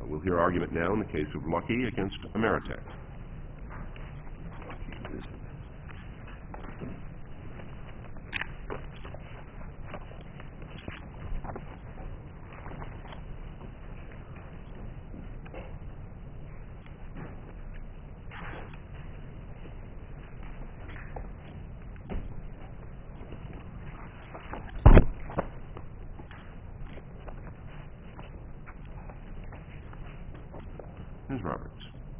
We'll hear argument now in the case of Lucky against Ameritech. Ms. Roberts.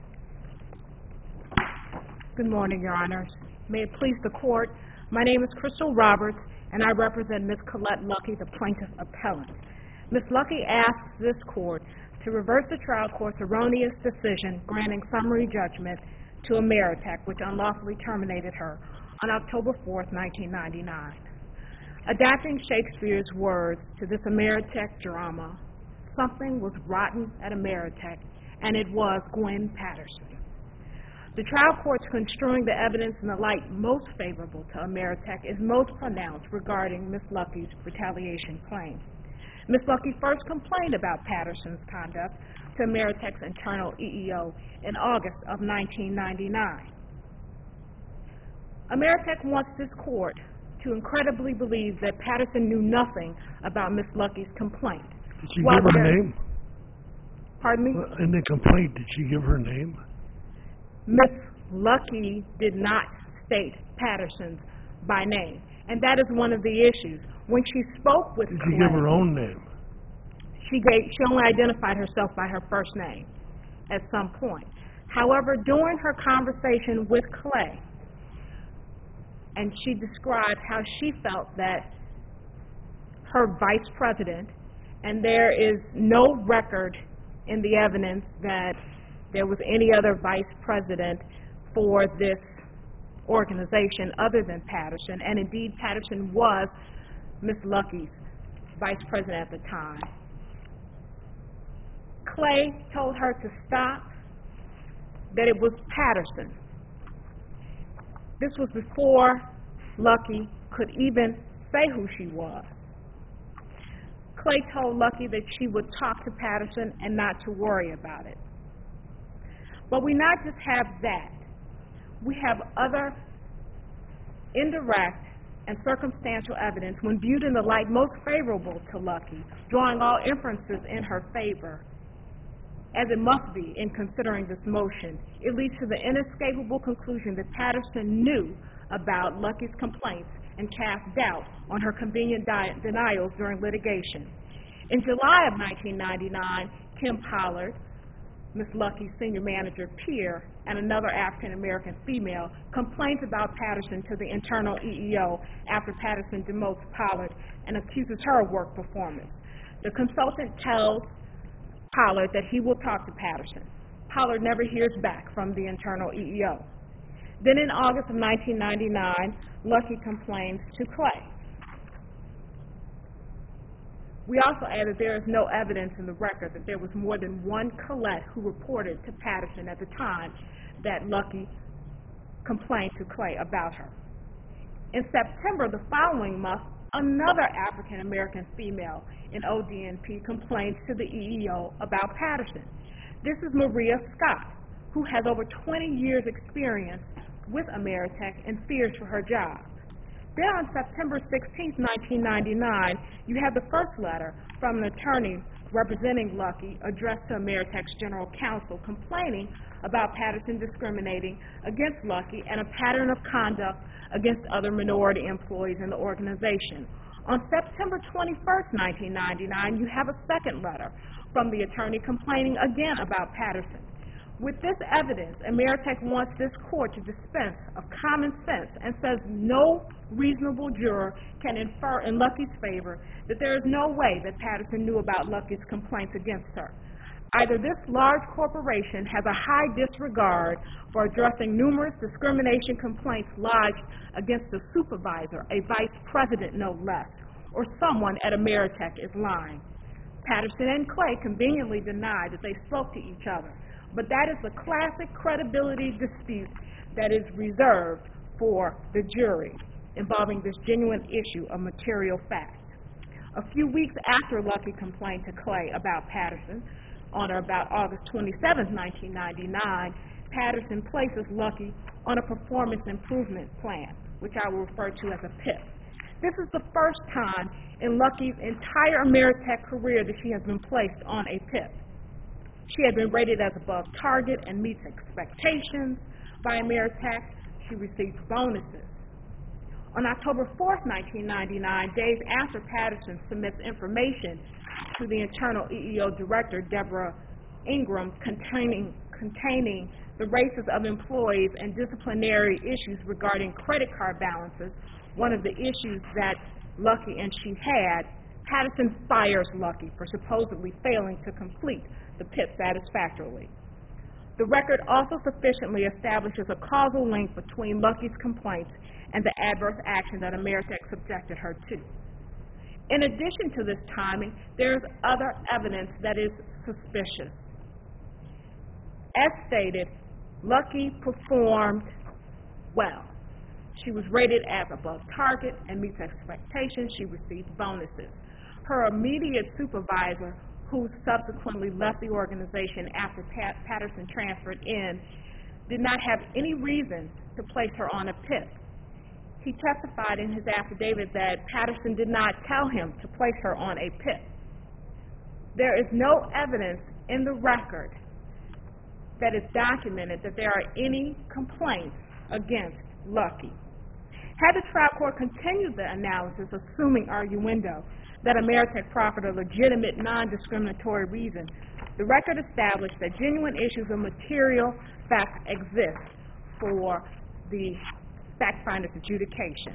Good morning, Your Honors. May it please the Court, my name is Crystal Roberts, and I represent Ms. Colette Lucky, the plaintiff appellant. Ms. Lucky asks this Court to reverse the trial court's erroneous decision granting summary judgment to Ameritech, which unlawfully terminated her on October 4th, 1999. Adapting Shakespeare's words to this Ameritech drama, something was rotten at Ameritech, and it was Gwen Patterson. The trial court's construing the evidence in the light most favorable to Ameritech is most pronounced regarding Ms. Lucky's retaliation claim. Ms. Lucky first complained about Patterson's conduct to Ameritech's internal EEO in August of 1999. Ameritech wants this court to incredibly believe that Patterson knew nothing about Ms. Lucky's complaint. Did she give her name? Pardon me? In the complaint, did she give her name? Ms. Lucky did not state Patterson's by name, and that is one of the issues. When she spoke with Did Clay, she give her own name? She only identified herself by her first name at some point. However, during her conversation with Clay, and she described how she felt that her vice president, and there is no record in the evidence that there was any other vice president for this organization other than Patterson, and indeed Patterson was Ms. Lucky's vice president at the time. Clay told her to stop, that it was Patterson. This was before Lucky could even say who she was. Clay told Lucky that she would talk to Patterson and not to worry about it. But we not just have that. We have other indirect and circumstantial evidence when viewed in the light most favorable to Lucky, drawing all inferences in her favor, as it must be in considering this motion. It leads to the inescapable conclusion that Patterson knew about Lucky's complaints and cast doubt on her convenient denials during litigation. In July of 1999, Kim Pollard, Ms. Lucky's senior manager peer, and another African-American female complains about Patterson to the internal EEO after Patterson demotes Pollard and accuses her of work performance. The consultant tells Pollard that he will talk to Patterson. Pollard never hears back from the internal EEO. Then in August of 1999, Lucky complains to Clay. We also add that there is no evidence in the record that there was more than one Colette who reported to Patterson at the time that Lucky complained to Clay about her. In September the following month, another African-American female in ODNP complains to the EEO about Patterson. This is Maria Scott, who has over 20 years' experience with Ameritech and fears for her job. Then on September 16, 1999, you have the first letter from an attorney representing Lucky addressed to Ameritech's general counsel complaining about Patterson discriminating against Lucky and a pattern of conduct against other minority employees in the organization. On September 21, 1999, you have a second letter from the attorney complaining again about Patterson. With this evidence, Ameritech wants this court to dispense of common sense and says no reasonable juror can infer in Lucky's favor that there is no way that Patterson knew about Lucky's complaints against her. Either this large corporation has a high disregard for addressing numerous discrimination complaints lodged against a supervisor, a vice president no less, or someone at Ameritech is lying. Patterson and Clay conveniently denied that they spoke to each other, but that is the classic credibility dispute that is reserved for the jury involving this genuine issue of material fact. A few weeks after Lucky complained to Clay about Patterson, On or about August 27, 1999, Patterson places Lucky on a performance improvement plan, which I will refer to as a PIP. This is the first time in Lucky's entire Ameritech career that she has been placed on a PIP. She had been rated as above target and meets expectations by Ameritech. She received bonuses. On October 4, 1999, days after Patterson submits information to the internal EEO director, Deborah Ingram, containing the races of employees and disciplinary issues regarding credit card balances, one of the issues that Lucky and she had, Patterson fires Lucky for supposedly failing to complete the PIP satisfactorily. The record also sufficiently establishes a causal link between Lucky's complaints and the adverse action that Ameritech subjected her to. In addition to this timing, there is other evidence that is suspicious. As stated, Lucky performed well. She was rated as above target and meets expectations. She received bonuses. Her immediate supervisor, who subsequently left the organization after Patterson transferred in, did not have any reason to place her on a PIP. He testified in his affidavit that Patterson did not tell him to place her on a PIP. There is no evidence in the record that is documented that there are any complaints against Lucky. Had the trial court continued the analysis, assuming arguendo, that Ameritech proffered a legitimate, non-discriminatory reason, the record established that genuine issues of material facts exist for the fact finder's adjudication.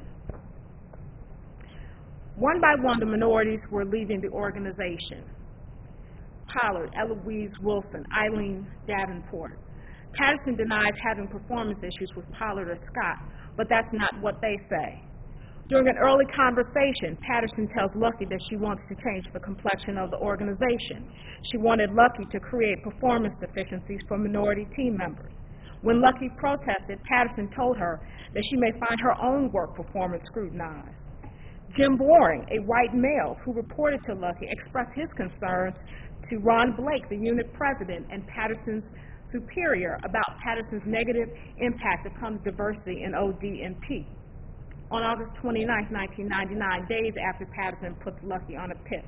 One by one, the minorities were leaving the organization. Pollard, Eloise Wilson, Eileen Davenport. Patterson denies having performance issues with Pollard or Scott, but that's not what they say. During an early conversation, Patterson tells Lucky that she wants to change the complexion of the organization. She wanted Lucky to create performance deficiencies for minority team members. When Lucky protested, Patterson told her that she may find her own work performance scrutinized. Jim Boring, a white male who reported to Lucky, expressed his concerns to Ron Blake, the unit president and Patterson's superior, about Patterson's negative impact upon diversity in OD&P. On August 29, 1999, days after Patterson puts Lucky on a PIP.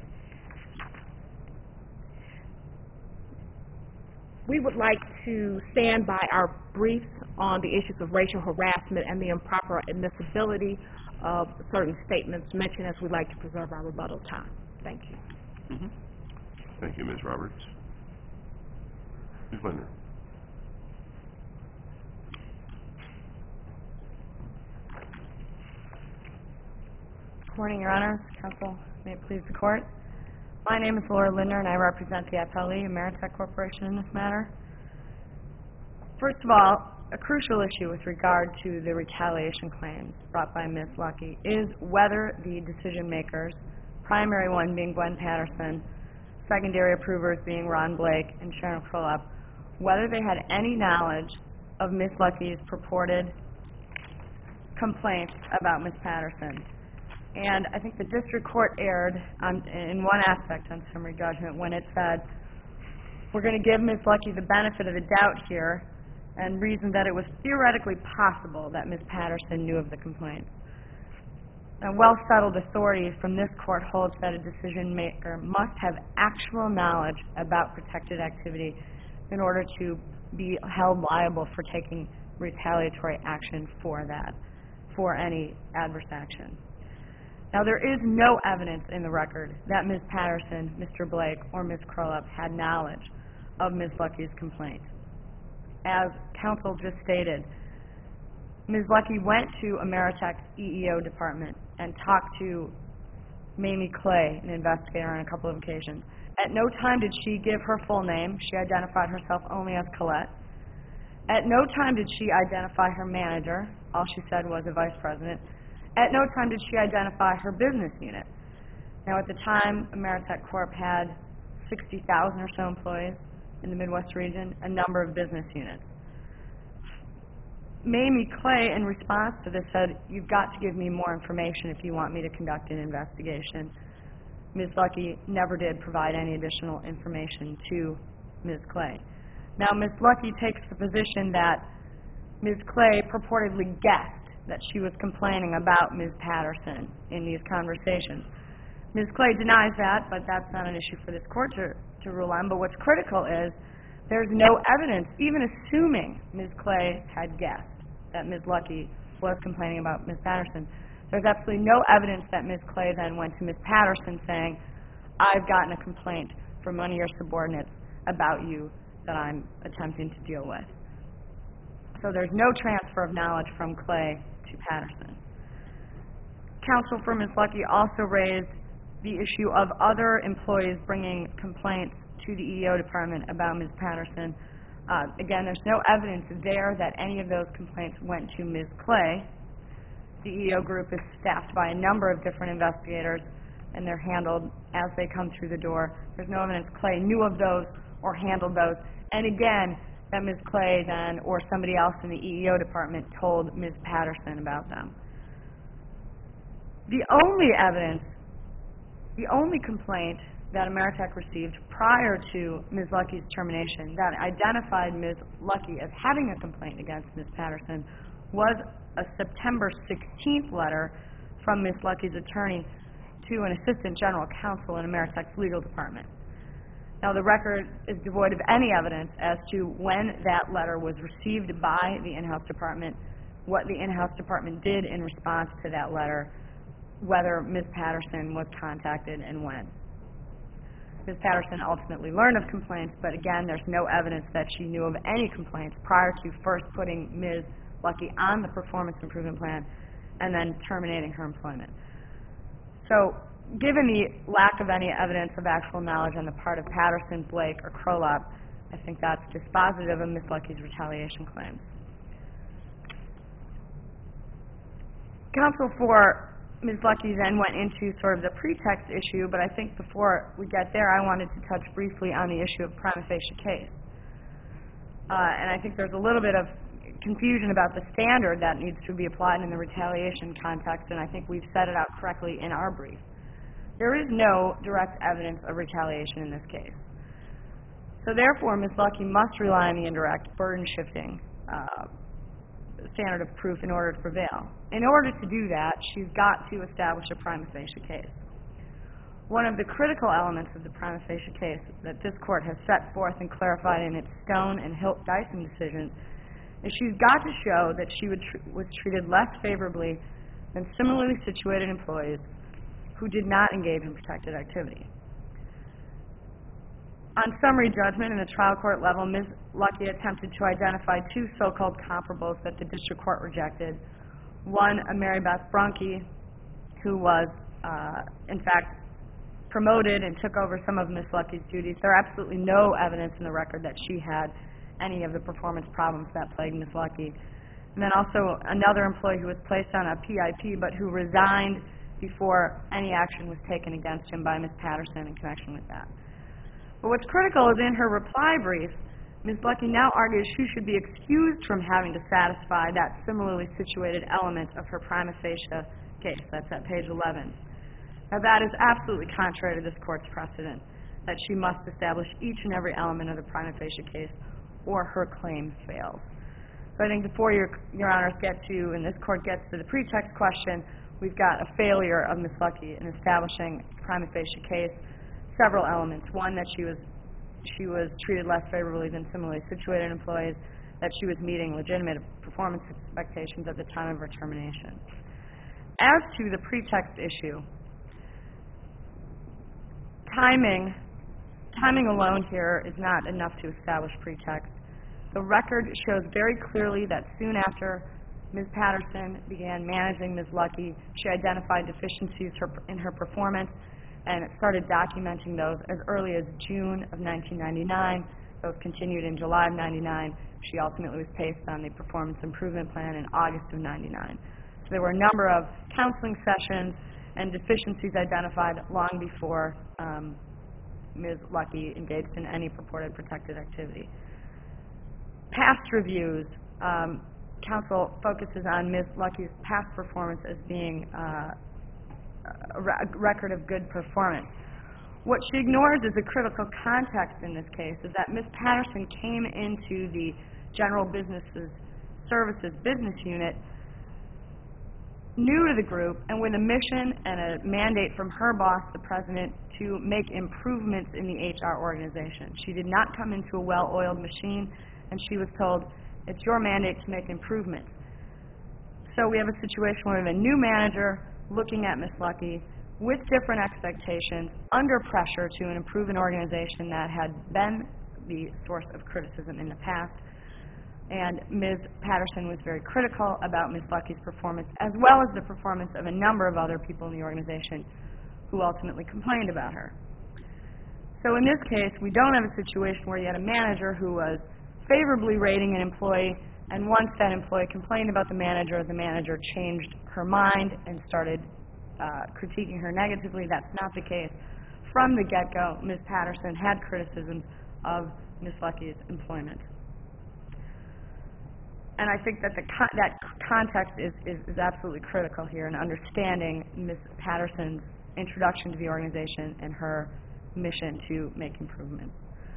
We would like to stand by our briefs on the issues of racial harassment and the improper admissibility of certain statements mentioned, as we'd like to preserve our rebuttal time. Thank you. Thank you, Ms. Roberts. Ms. Linder. Good morning, Your Honor, Counsel. May it please the Court. My name is Laura Linder, and I represent the FLE, Ameritech Corporation, in this matter. First of all, a crucial issue with regard to the retaliation claims brought by Ms. Lucky is whether the decision makers, primary one being Gwen Patterson, secondary approvers being Ron Blake and Sharon Krolop, whether they had any knowledge of Ms. Lucky's purported complaints about Ms. Patterson. And I think the district court erred in one aspect on summary judgment when it said, we're going to give Ms. Lucky the benefit of the doubt here and reasoned that it was theoretically possible that Ms. Patterson knew of the complaint. Now, well-settled authorities from this court holds that a decision maker must have actual knowledge about protected activity in order to be held liable for taking retaliatory action for that, for any adverse action. Now, there is no evidence in the record that Ms. Patterson, Mr. Blake, or Ms. Krolop had knowledge of Ms. Lucky's complaint. As counsel just stated, Ms. Lucky went to Ameritech's EEO department and talked to Mamie Clay, an investigator, on a couple of occasions. At no time did she give her full name. She identified herself only as Colette. At no time did she identify her manager. All she said was a vice president. At no time did she identify her business unit. Now, at the time, Ameritech Corp had 60,000 or so employees in the Midwest region, a number of business units. Mamie Clay, in response to this, said, you've got to give me more information if you want me to conduct an investigation. Ms. Lucky never did provide any additional information to Ms. Clay. Now, Ms. Lucky takes the position that Ms. Clay purportedly guessed that she was complaining about Ms. Patterson in these conversations. Ms. Clay denies that, but that's not an issue for this court to rule on. But what's critical is there's no evidence, even assuming Ms. Clay had guessed that Ms. Lucky was complaining about Ms. Patterson. There's absolutely no evidence that Ms. Clay then went to Ms. Patterson saying, I've gotten a complaint from one of your subordinates about you that I'm attempting to deal with. So there's no transfer of knowledge from Clay to Patterson. Counsel for Ms. Lucky also raised the issue of other employees bringing complaints to the EEO department about Ms. Patterson. Again, there's no evidence there that any of those complaints went to Ms. Clay. The EEO group is staffed by a number of different investigators, and they're handled as they come through the door. There's no evidence Clay knew of those or handled those. And again, that Ms. Clay then or somebody else in the EEO department told Ms. Patterson about them. The only evidence, the only complaint that Ameritech received prior to Ms. Lucky's termination that identified Ms. Lucky as having a complaint against Ms. Patterson was a September 16th letter from Ms. Lucky's attorney to an assistant general counsel in Ameritech's legal department. Now, the record is devoid of any evidence as to when that letter was received by the in-house department, what the in-house department did in response to that letter, whether Ms. Patterson was contacted, and when. Ms. Patterson ultimately learned of complaints, but again, there's no evidence that she knew of any complaints prior to first putting Ms. Lucky on the performance improvement plan and then terminating her employment. So, given the lack of any evidence of actual knowledge on the part of Patterson, Blake, or Krolop, I think that's dispositive of Ms. Lucky's retaliation claims. Counsel for Ms. Lucky then went into sort of the pretext issue, but I think before we get there, I wanted to touch briefly on the issue of prima facie case. And I think there's a little bit of confusion about the standard that needs to be applied in the retaliation context, and I think we've set it out correctly in our brief. There is no direct evidence of retaliation in this case. So therefore, Ms. Lucky must rely on the indirect burden-shifting standard of proof in order to prevail. In order to do that, she's got to establish a prima facie case. One of the critical elements of the prima facie case that this court has set forth and clarified in its Stone and Hilt-Dyson decisions is she's got to show that she was treated less favorably than similarly situated employees who did not engage in protected activity. On summary judgment in the trial court level, Ms. Lucky attempted to identify two so-called comparables that the district court rejected. One, a Mary Beth Brunke, who was, in fact, promoted and took over some of Ms. Lucky's duties. There are absolutely no evidence in the record that she had any of the performance problems that plagued Ms. Lucky. And then also another employee who was placed on a PIP but who resigned before any action was taken against him by Ms. Patterson in connection with that. But what's critical is in her reply brief, Ms. Lucky now argues she should be excused from having to satisfy that similarly situated element of her prima facie case. That's at page 11. Now that is absolutely contrary to this court's precedent, that she must establish each and every element of the prima facie case or her claim fails. So I think before your honors get to, and this court gets to the pretext question, we've got a failure of Ms. Lucky in establishing a prima facie case. Several elements. One, that she was treated less favorably than similarly situated employees, that she was meeting legitimate performance expectations at the time of her termination. As to the pretext issue, timing alone here is not enough to establish pretext. The record shows very clearly that soon after Ms. Patterson began managing Ms. Lucky, she identified deficiencies in her performance and started documenting those as early as June of 1999. Those continued in July of 99. She ultimately was placed on the performance improvement plan in August of 99. So there were a number of counseling sessions and deficiencies identified long before Ms. Lucky engaged in any purported protected activity. Past reviews, counsel focuses on Ms. Lucky's past performance as being a record of good performance. What she ignores is the critical context in this case, is that Ms. Patterson came into the General Services business unit new to the group and with a mission and a mandate from her boss, the president, to make improvements in the HR organization. She did not come into a well-oiled machine, and she was told, it's your mandate to make improvements. So we have a situation where we have a new manager looking at Ms. Lucky with different expectations, under pressure to improve an organization that had been the source of criticism in the past. And Ms. Patterson was very critical about Ms. Lucky's performance, as well as the performance of a number of other people in the organization who ultimately complained about her. So in this case, we don't have a situation where you had a manager who was favorably rating an employee, and once that employee complained about the manager changed her mind and started critiquing her negatively. That's not the case. From the get-go, Ms. Patterson had criticisms of Ms. Lucky's employment. And I think that that context is absolutely critical here in understanding Ms. Patterson's introduction to the organization and her mission to make improvements.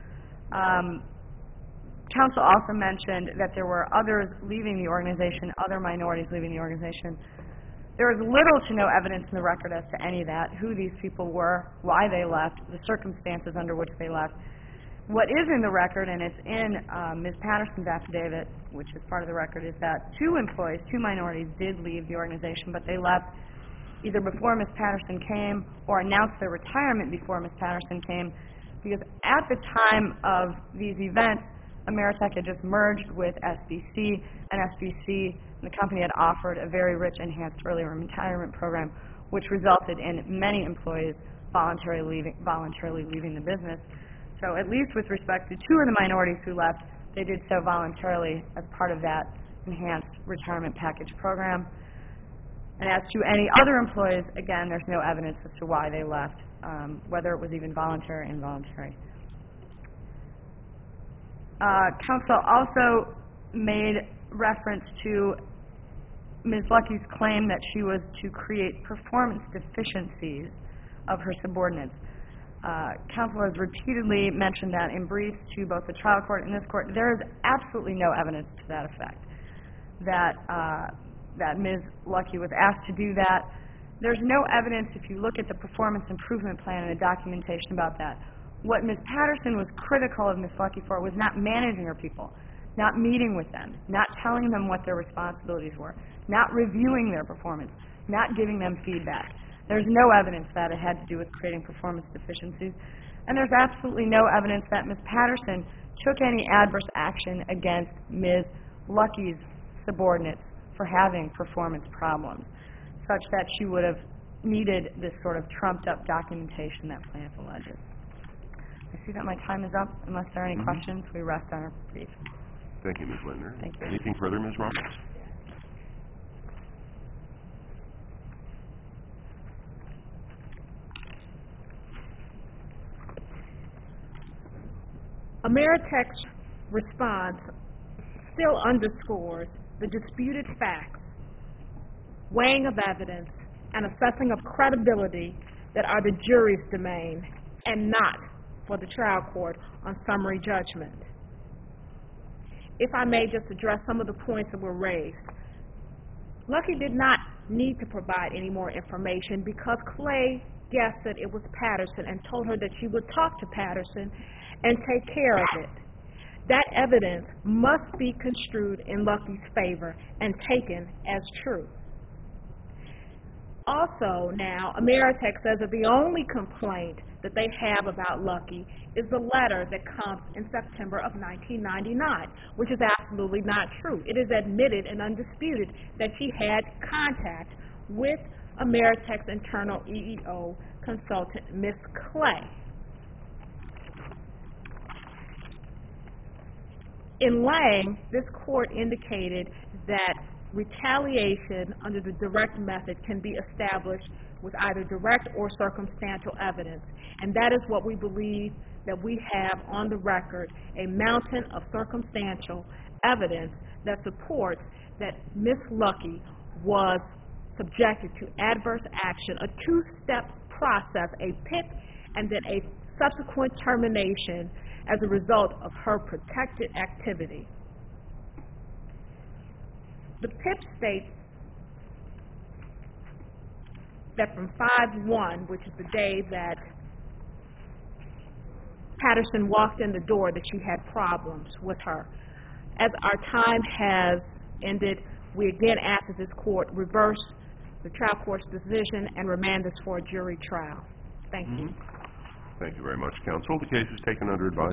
Counsel also mentioned that there were others leaving the organization, other minorities leaving the organization. There is little to no evidence in the record as to any of that, who these people were, why they left, the circumstances under which they left. What is in the record, and it's in Ms. Patterson's affidavit, which is part of the record, is that two minorities did leave the organization, but they left either before Ms. Patterson came or announced their retirement before Ms. Patterson came, because at the time of these events, Ameritech had just merged with SBC, and SBC, the company, had offered a very rich enhanced early retirement program, which resulted in many employees voluntarily leaving the business. So at least with respect to two of the minorities who left, they did so voluntarily as part of that enhanced retirement package program. And as to any other employees, again, there's no evidence as to why they left, whether it was even voluntary or involuntary. Counsel also made reference to Ms. Lucky's claim that she was to create performance deficiencies of her subordinates. Counsel has repeatedly mentioned that in briefs to both the trial court and this court. There is absolutely no evidence to that effect, that Ms. Lucky was asked to do that. There's no evidence, if you look at the performance improvement plan and the documentation about that. What Ms. Patterson was critical of Ms. Lucky for was not managing her people, not meeting with them, not telling them what their responsibilities were, not reviewing their performance, not giving them feedback. There's no evidence that it had to do with creating performance deficiencies. And there's absolutely no evidence that Ms. Patterson took any adverse action against Ms. Lucky's subordinates for having performance problems, such that she would have needed this sort of trumped-up documentation that plaintiff alleges. I see that my time is up. Unless there are any questions, we rest on our brief. Thank you, Ms. Lindner. Thank you. Anything further, Ms. Roberts? Ameritech's response still underscores the disputed facts, weighing of evidence, and assessing of credibility that are the jury's domain and not for the trial court on summary judgment. If I may just address some of the points that were raised. Lucky did not need to provide any more information because Clay guessed that it was Patterson and told her that she would talk to Patterson and take care of it. That evidence must be construed in Lucky's favor and taken as true. Also now, Ameritech says that the only complaint that they have about Lucky is the letter that comes in September of 1999, which is absolutely not true. It is admitted and undisputed that she had contact with Ameritech's internal EEO consultant, Ms. Clay. In Lang, this court indicated that retaliation under the direct method can be established with either direct or circumstantial evidence, and that is what we believe that we have on the record, a mountain of circumstantial evidence that supports that Ms. Lucky was subjected to adverse action, a two-step process, a pit and then a subsequent termination as a result of her protected activity. The PIP states that from 5/1, which is the day that Patterson walked in the door, that she had problems with her. As our time has ended, we again ask that this court reverse the trial court's decision and remand this for a jury trial. Thank you. Thank you very much, counsel. The case is taken under advisement.